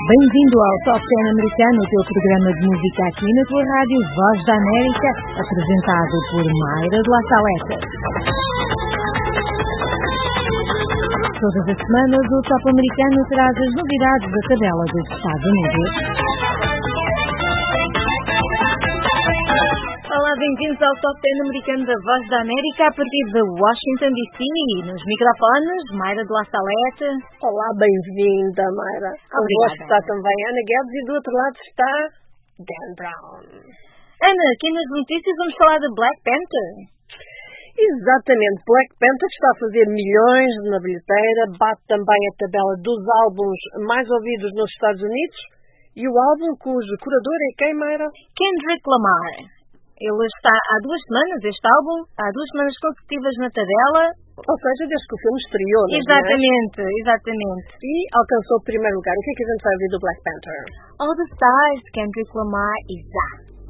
Bem-vindo ao Top 10 americano, o teu programa de música aqui na tua rádio Voz da América, apresentado por Mayra de La Saleta. Todas as semanas o Top americano traz as novidades da tabela dos Estados Unidos. Olá, bem-vindos ao Top 10 americano da Voz da América a partir de Washington, D.C. Nos microfones, Mayra de La Saleta. Olá, bem-vinda, Mayra. Convosco está também Ana Guedes e do outro lado está Dan Brown. Ana, aqui nas notícias vamos falar de Black Panther. Exatamente, Black Panther está a fazer milhões na bilheteira, bate também a tabela dos álbuns mais ouvidos nos Estados Unidos e o álbum cujo curador é quem, Mayra? Kendrick Lamar. Ele está há 2 semanas, este álbum, há 2 semanas consecutivas na tabela. Ou seja, desde que o filme estreou, não é? Exatamente. E alcançou o primeiro lugar. O que é que a gente vai ouvir do Black Panther? All the Stars, Kendrick Lamar e Zá.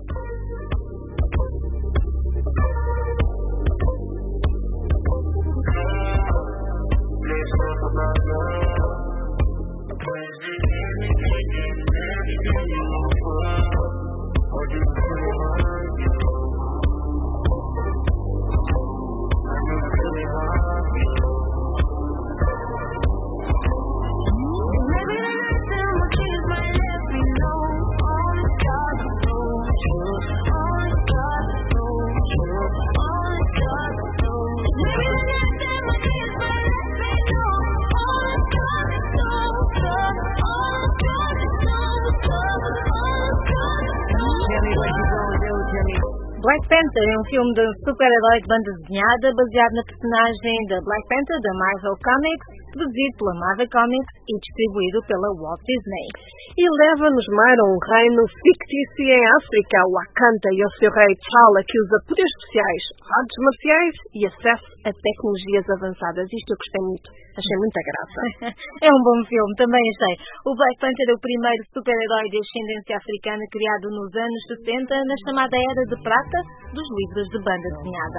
Black Panther é um filme de super-herói de banda desenhada baseado na personagem da Black Panther da Marvel Comics, produzido pela Marvel Comics e distribuído pela Walt Disney. E leva-nos, Mayra, um reino fictício em África, Wakanda, e o seu rei T'Challa, que usa poderes especiais, artes marciais e acesso a tecnologias avançadas. Isto eu gostei muito, achei muita graça. É um bom filme, também achei. O Black Panther é o primeiro super-herói de ascendência africana criado nos anos 60 na chamada Era de Prata dos livros de banda desenhada.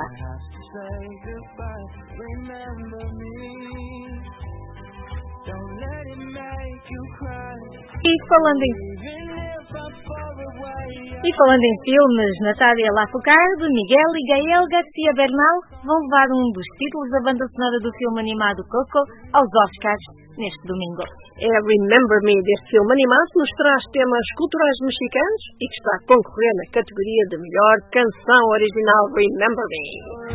E falando em filmes, Natália Lafourcade, Miguel e Gael García Bernal vão levar um dos títulos da banda sonora do filme animado Coco aos Oscars neste domingo. Remember Me, deste filme animado, nos traz temas culturais mexicanos e que está a concorrer na categoria de melhor canção original Remember Me.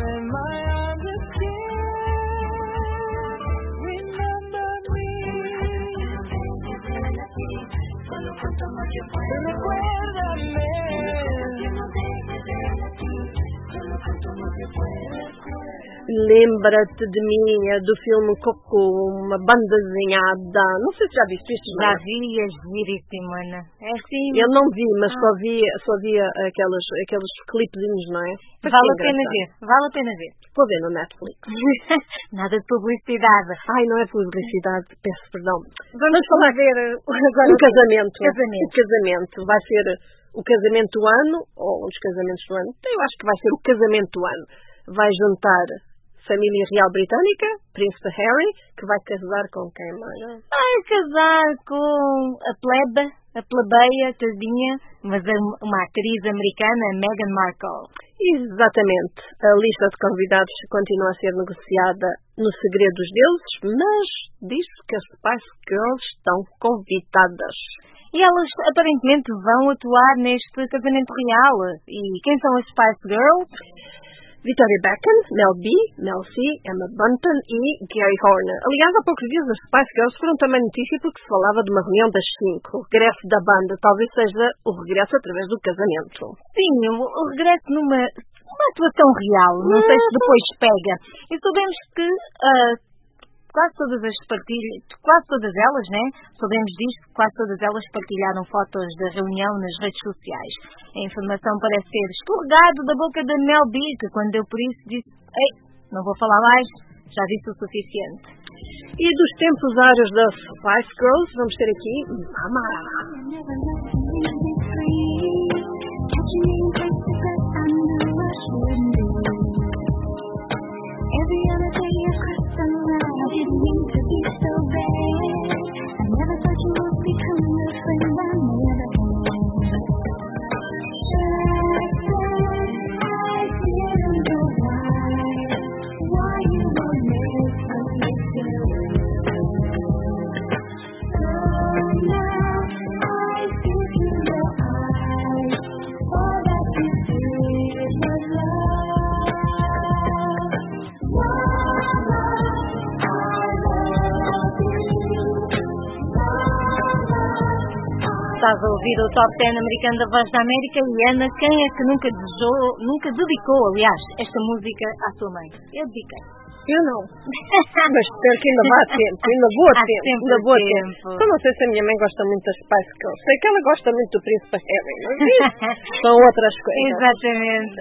Lembra-te de mim, do filme Coco, uma banda desenhada. Não sei se já viste isto. Já vi, é giríssimo, Ana. É assim. Eu não vi, mas só vi aqueles clipezinhos, não é? Vale a pena ver. Vou ver no Netflix. Nada de publicidade. Ai, não é publicidade, peço perdão. Vamos falar ver agora o casamento. O casamento. Vai ser o casamento do ano, ou os casamentos do ano. Eu acho que vai ser o casamento do ano. Vai juntar família real britânica, Príncipe Harry, que vai casar com quem, Mara? Vai casar com a plebeia, tadinha, mas uma atriz americana, Meghan Markle. Exatamente. A lista de convidados continua a ser negociada no segredo dos deuses, mas diz que as Spice Girls estão convidadas. E elas aparentemente vão atuar neste casamento real. E quem são as Spice Girls? Victoria Beckham, Mel B, Mel C, Emma Bunton e Gary Horner. Aliás, há poucos dias as Spice Girls foram também notícia porque se falava de uma reunião das 5. O regresso da banda talvez seja o regresso através do casamento. Sim, o regresso numa atuação real. Não sei se depois pega. E sabemos que quase todas elas, né? Sabemos disto, quase todas elas partilharam fotos da reunião nas redes sociais. A informação parece ter escorregado da boca da Mel B, que quando deu por isso disse: "Ei, não vou falar mais, já disse o suficiente." E dos tempos áureos das Spice Girls, vamos ter aqui Mama. Every other day is Christmas. I didn't mean to be so bad. I never thought you would become the Estás a ouvir o Top 10 americano da Voz da América e Ana, quem é que nunca dedicou, aliás, esta música à sua mãe? Eu dediquei. Eu não. Mas espero que ainda vá a tempo, ainda vou a tempo. Eu não sei se a minha mãe gosta muito das Spice Girls. Sei que ela gosta muito do Príncipe Harry, mas isso são outras coisas. Exatamente.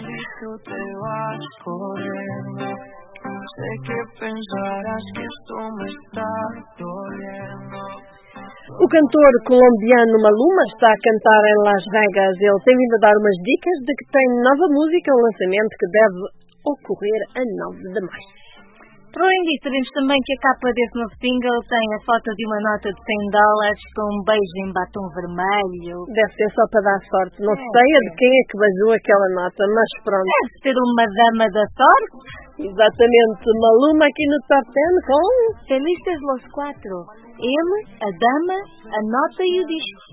Sé que pensarás que esto me está doliendo. O cantor colombiano Maluma está a cantar em Las Vegas. Ele tem vindo a dar umas dicas de que tem nova música, um lançamento que deve ocorrer a 9 de maio. Por além disso, sabemos também que a capa desse novo single tem a foto de uma nota de $100 com um beijo em batom vermelho. Deve ser só para dar sorte. Não sei de quem é que beijou aquela nota, mas pronto. Deve ser uma dama da sorte. Exatamente. Maluma aqui no Top 10 com Felices los Cuatro. Ele, a dama, a nota e o disco.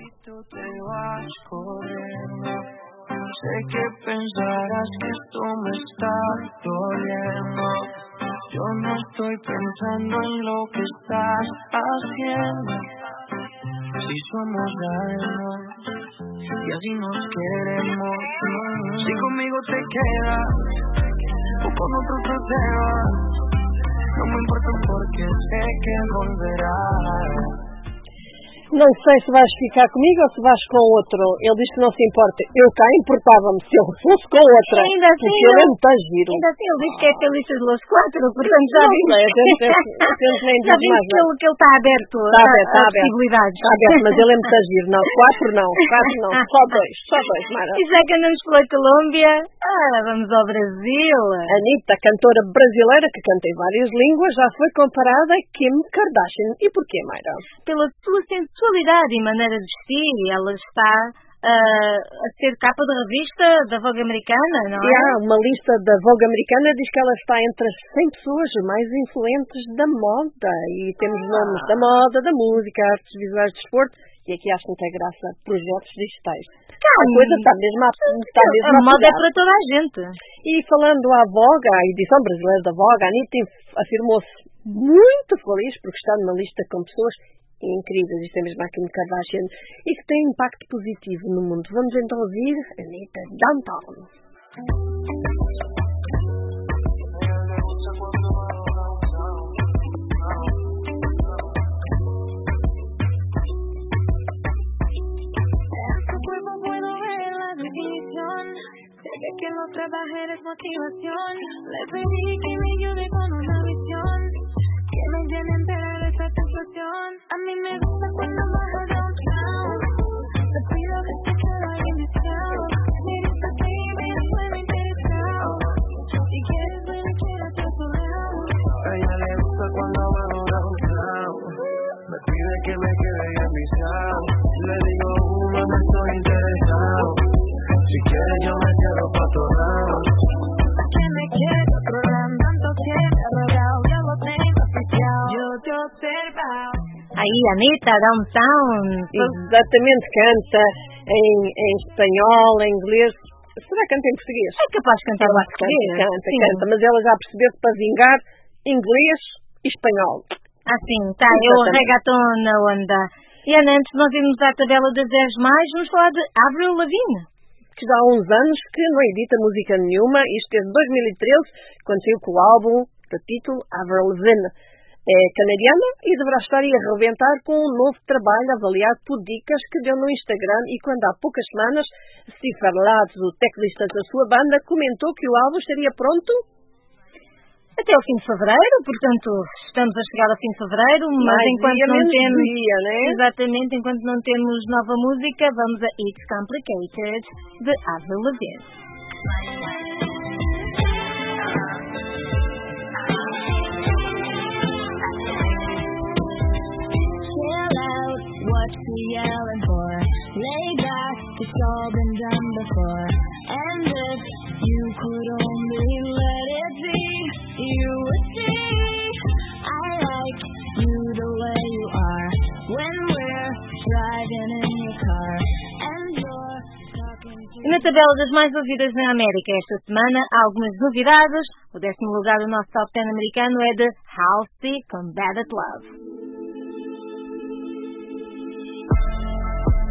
Sé que pensarás que esto me está doliendo. Yo no estoy pensando en lo que estás haciendo. Si somos algo y así nos queremos. Si conmigo te quedas o con otro te vas, no me importa porque sé que volverás. Não sei se vais ficar comigo ou se vais com outro. Ele diz que não se importa. Eu cá importava-me se eu fosse com outra. Ainda assim, porque ele é muito giro. Ainda assim, ele diz que é Felices los Cuatro, portanto já vimos. Já vimos que ele está aberto a possibilidades. Está aberto, mas ele é muito giro. Não, quatro não, só dois, Mara. E já que andamos pela Colômbia, vamos ao Brasil. Anitta, cantora brasileira que canta em várias línguas, já foi comparada a Kim Kardashian. E porquê, Mayra? Pela sua sensualidade e maneira de vestir, ela está a ser capa de revista da Vogue americana, não é? Uma lista da Vogue americana diz que ela está entre as 100 pessoas mais influentes da moda. E temos nomes da moda, da música, artes visuais, de desporto. E aqui acho muita graça, projetos digitais. A coisa está mesmo a moda é para toda a gente. E falando à Vogue, à edição brasileira da Vogue, a Anitta afirmou-se muito feliz porque está numa lista com pessoas incríveis, isto é mesmo a Kim Kardashian, e que tem impacto positivo no mundo. Vamos então ouvir Anitta Downtown. Que no trabaje es motivación. Le pedí que me ayude con una misión, que me llene entera de satisfacción. A mí me gusta cuando bajo downtown. Te pido que te quede iniciado. Mira esta baby, suena interesado. Si quieres ven aquí a tu lado. A ella le gusta cuando bajo downtown. Me pide que me quede iniciado. Le digo, no estoy interesado. Si quieres yo me quedo pa' todos lados. Que me quedo programando, que te rodeo, yo lo tengo oficial. Yo te observo. Aí, Anitta Downtown. Exatamente, canta em espanhol, em inglês. Será que canta em português? É capaz de cantar em português. Canta, mas ela já percebeu que para vingar inglês e espanhol. Assim, tá, eu o reggaeton na onda. E antes nós irmos à tabela das 10 mais, vamos falar de Avril Lavigne. Que já há uns anos que não edita música nenhuma, isto desde 2013, quando saiu com o álbum de título Avril Lavigne. É canadiana e deverá estar a arrebentar com um novo trabalho avaliado por dicas que deu no Instagram, e quando há poucas semanas Steve Ferlatz, o teclista da sua banda, comentou que o álbum estaria pronto até ao fim de fevereiro, portanto, estamos a chegar ao fim de fevereiro, mas enquanto não temos... né? Exatamente, enquanto não temos nova música, vamos a It's Complicated, de Avril Lavigne. Chill out, what you yelling for? Lay back, it's all been done before. And if you could only let it be, you would see I like you the way you are. When we're driving in your car and you're talking to... Na tabela das mais ouvidas na América esta semana há algumas novidades. O 10º lugar do nosso Top 10 americano é de Halsey com Bad at Love.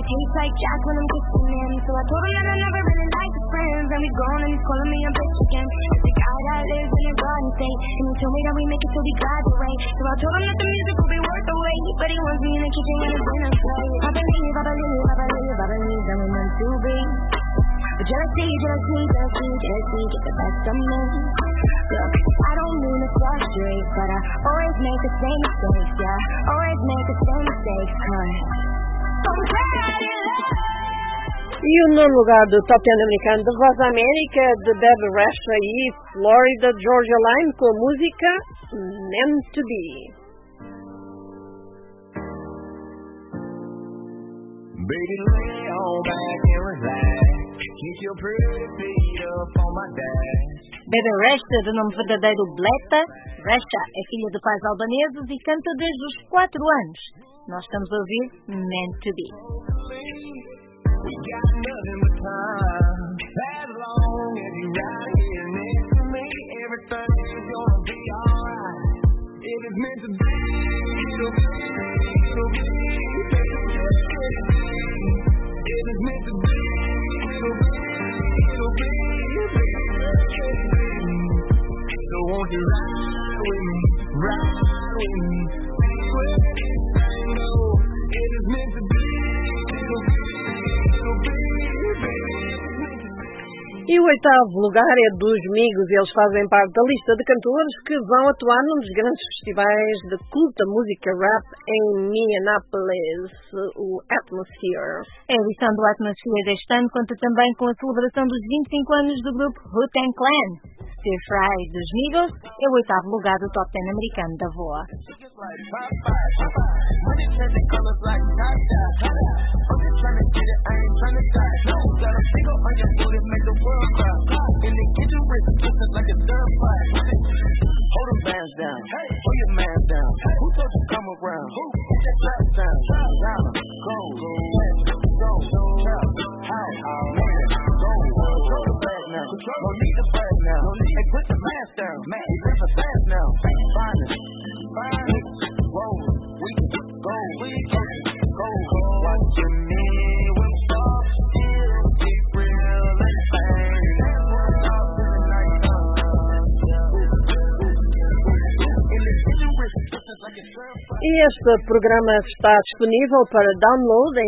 tastes like Jack when I'm kissing him. So I told him that I never really liked his friends. And he's gone and he's calling me a bitch again. It's the guy that lives in a garden state. And he told me that we make it till we graduate. So I told him that the music will be worth the wait. But he wants me in the kitchen when it's dinner plate. I believe that we're meant to be. But jealousy, get the best of me. Look, I don't mean to frustrate, but I always make the same mistakes, yeah. Always make the same mistakes, cause I'm bad in love. E o nono lugar do Top 10 americano da Voz da América, de Baby Rexha e Florida Georgia Line, com a música Meant to Be. Baby, lay on back and relax. Keep your pretty feet up on my dash. Baby Rexha, de nome verdadeiro Bleta Rexha, é filha de pais albaneses e canta desde os 4 anos. Nós estamos a ouvir Meant to Be. We got nothing but time. As long as you right here next to me, everything's gonna be alright. If it's meant to be, it'll be, it'll be. If it's meant to be, it'll be, it'll be. So won't you ride with me, see where this thing goes. If it's meant to be, it'll be, it'll be, E o oitavo lugar é dos Migos. Eles fazem parte da lista de cantores que vão atuar num dos grandes festivais de culta música rap em Minneapolis, o Atmosphere. A edição do Atmosphere deste ano conta também com a celebração dos 25 anos do grupo Wu-Tang Clan. Stir Fry dos Migos é o oitavo lugar do Top 10 americano da VOA. in the kitchen with kisses like a stir fry. Hold them bands down, hold your man down. Who told you come around? Get that trap down. Down, go, west, go, how, go, throw the bag now. No need the bag now. Hey, put the mask down. Man, you live fast now. Find it, roll. We can go. Watching me with soft steel, keep real and bang. E este programa está disponível para download em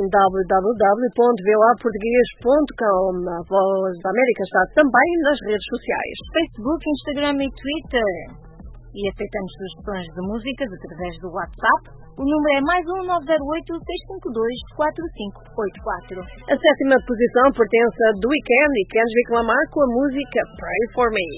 www.voaportugues.com. A Voz da América está também nas redes sociais. Facebook, Instagram e Twitter. E aceitamos sugestões de músicas através do WhatsApp. O número é +1 908 652 4584. A sétima posição pertence a The Weeknd e Kendrick Lamar com a música Pray For Me.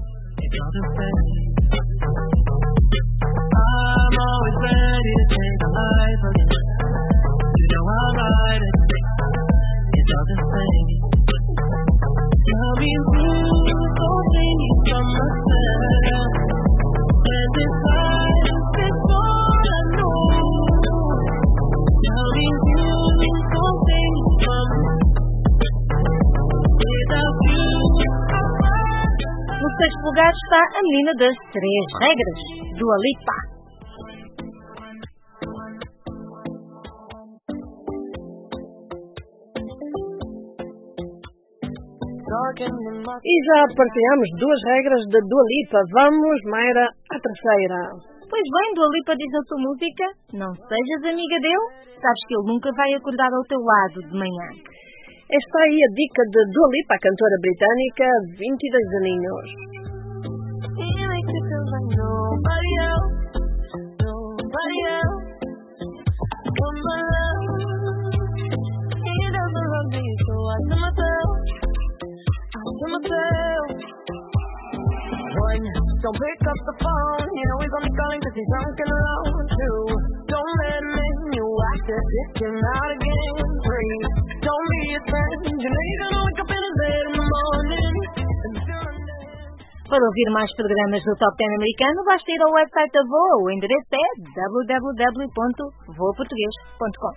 I'm always ready to take a life again. You know I'll ride it. It doesn't say. Tell me who's holding you from myself. When this life is all I know. Tell me who's holding you from without you. No sexto lugar está a menina das 3 regras, Dua Lipa. E já partilhamos 2 regras da Dua Lipa. Vamos, Mayra, à terceira. Pois bem, Dua Lipa diz na sua música: não sejas amiga dele, sabes que ele nunca vai acordar ao teu lado de manhã. Esta aí a dica de Dua Lipa, a cantora britânica, 22 aninhos. One, don't pick up the phone. You know he's only calling 'cause he's drunk and alone. Two, don't let him in. You act as if you're not again. Three, don't be a friend. You know you're gonna wake up in his bed in the morning. Para ouvir mais programas do Top 10 americano, basta ir ao website da VOA. O endereço é www.voaportugues.com.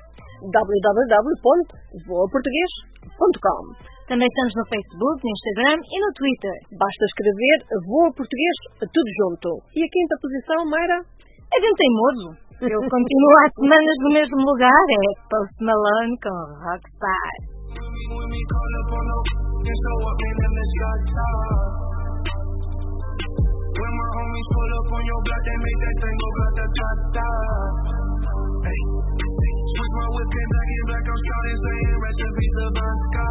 www.voaportugues.com. Também estamos no Facebook, no Instagram e no Twitter. Basta escrever Voa Português tudo junto. E a quinta posição, Mayra? É bem teimoso. Eu continuo há semanas no mesmo lugar. É Post Malone com Rockstar. When my homies pull up on your block, they make that tango grata-ta-ta. Hey, switch my whip, get back in black, I'm starting saying recipes of vodka.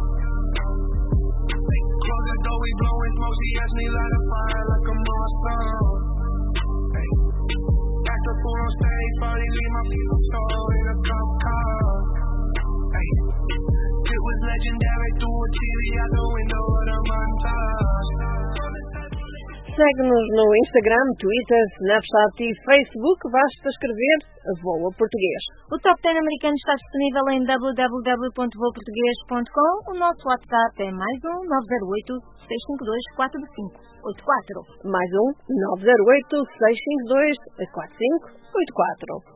Close the door, we blowing smoke, she asked me light a fire like a monster. Hey, back the food on stage, finally leave my people stole in a cop car. Hey, it was legendary, threw a TV out the window of the montage. Segue-nos no Instagram, Twitter, Snapchat e Facebook. Basta escrever Voa Português. O Top 10 americano está disponível em www.voaportugues.com. O nosso WhatsApp é mais um 908-652-4584. Mais um 908-652-4584.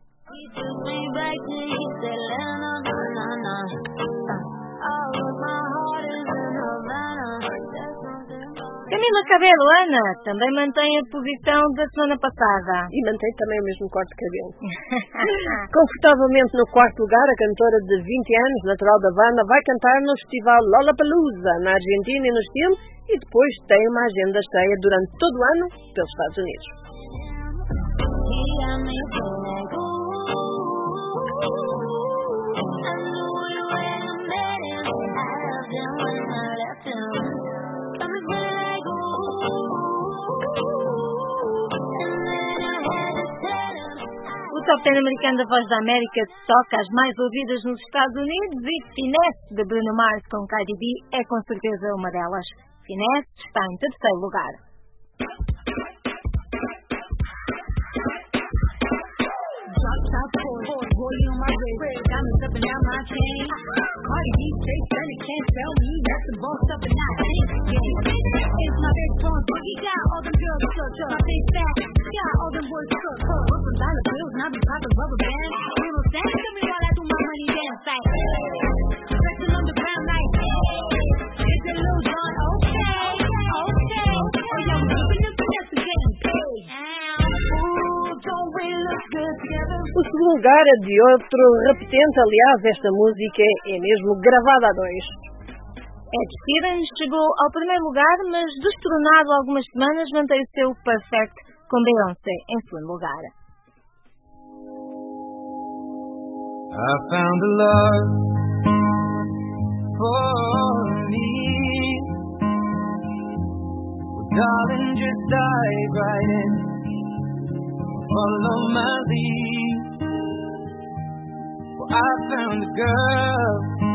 Camila Cabello, Ana, também mantém a posição da semana passada. E mantém também o mesmo corte de cabelo. Confortavelmente no quarto lugar, a cantora de 20 anos, natural da Havana, vai cantar no festival Lollapalooza, na Argentina e no Chile, e depois tem uma agenda cheia durante todo o ano pelos Estados Unidos. O Top 10 americano da Voz da América toca as mais ouvidas nos Estados Unidos e Finesse de Bruno Mars com Cardi B é com certeza uma delas. Finesse está em terceiro lugar. O segundo lugar é de outro repetente, aliás, esta música é mesmo gravada a dois. Ed Sheeran chegou ao primeiro lugar, mas destronado algumas semanas, mantém o seu Perfect com Beyoncé em segundo lugar. I found a love for me. Well, darling, just dive right in. Follow my lead. Well, I found a girl,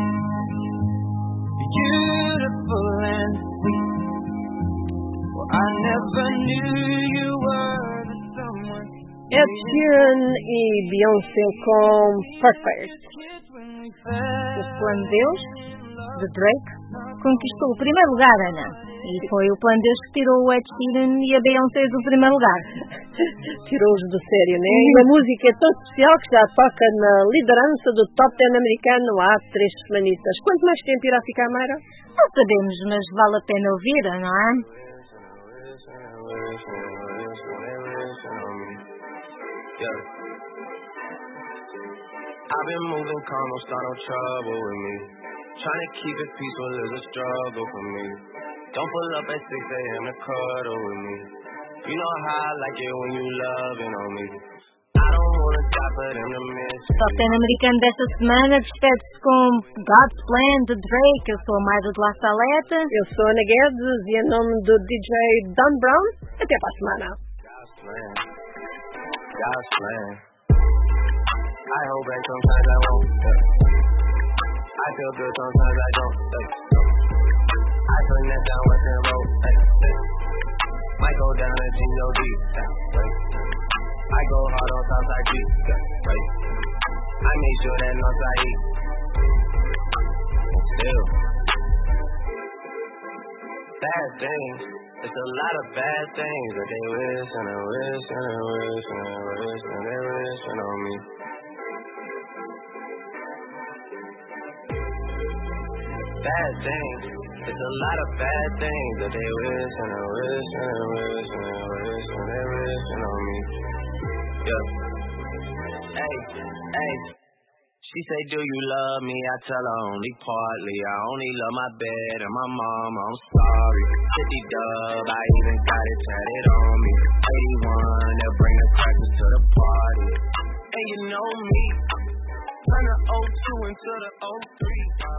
beautiful and sweet. Well, I never knew you were the someone. Ed Sheeran e Beyoncé com Perfect. O Plano Deus, de Drake, conquistou o primeiro lugar, Ana. E foi o Plano Deus que tirou o Ed Sheeran e a Beyoncé do primeiro lugar. Tirou-os do sério, né? E a música é tão especial que já toca na liderança do Top 10 americano há 3 semanitas. Quanto mais tempo irá ficar, Mayra? Não sabemos, mas vale a pena ouvir, não é? I've been moving calm, don't start no trouble with me. Trying to keep it peaceful is a struggle for me. Don't pull up at 6 a.m. to cuddle with me. You know how I like it when you loving on me. I don't wanna die for them to miss. O Top 10 americano desta semana despede-se com God's Plan de Drake. Eu sou a Mayra de La Saleta. Eu sou a Ana Guedes e em nome do DJ Don Brown, até para a semana. God's plan. God's plan. I hold back sometimes I won't. I feel good sometimes I don't. I turn that down with the road. Might go down to G.O.D. I go hard on Southside G. I make sure that Northside eat. Still, bad things. It's a lot of bad things that they wish and they wish and they wish and they wish and they wishing on me. Bad things. It's a lot of bad things that they wish and they wish and they wish and they wish and they wishing on me. Yeah. Hey, hey. She say, do you love me? I tell her only partly. I only love my bed and my mama. I'm sorry. 50 dub, I even got it tatted on me. 81, they'll bring the crackers to the party. And you know me, turn the 02 into the 03.